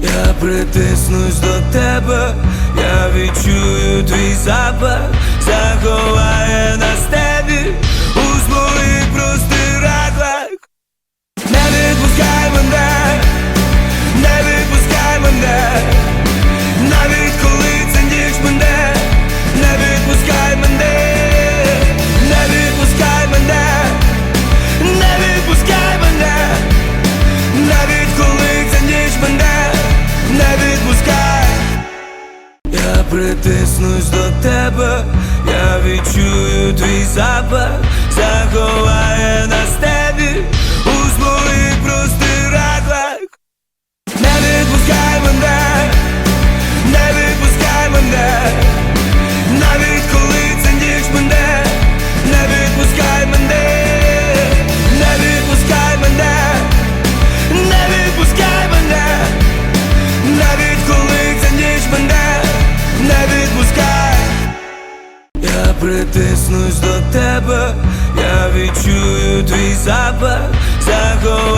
Я притиснусь до тебе, я відчую твій запах, заховає на степі у своїх простирадлах. Не відпускай мене, не відпускай мене, навіть коли це ніч мене, не відпускай мене, не відпускай мене, не відпускай мене, навіть коли це ніч мене, не відпускай. Я притиснусь до тебе, я відчую твій запах, заховає на степі у своїх простирадлах. Не відпускай мене, не відпускай мене, навіть коли це ніч мене, не відпускай мене, не відпускай мене, не відпускай мене, навіть коли це ніч мене, не відпускай. Я притиснусь до тебе, я відчую твій запах, заховай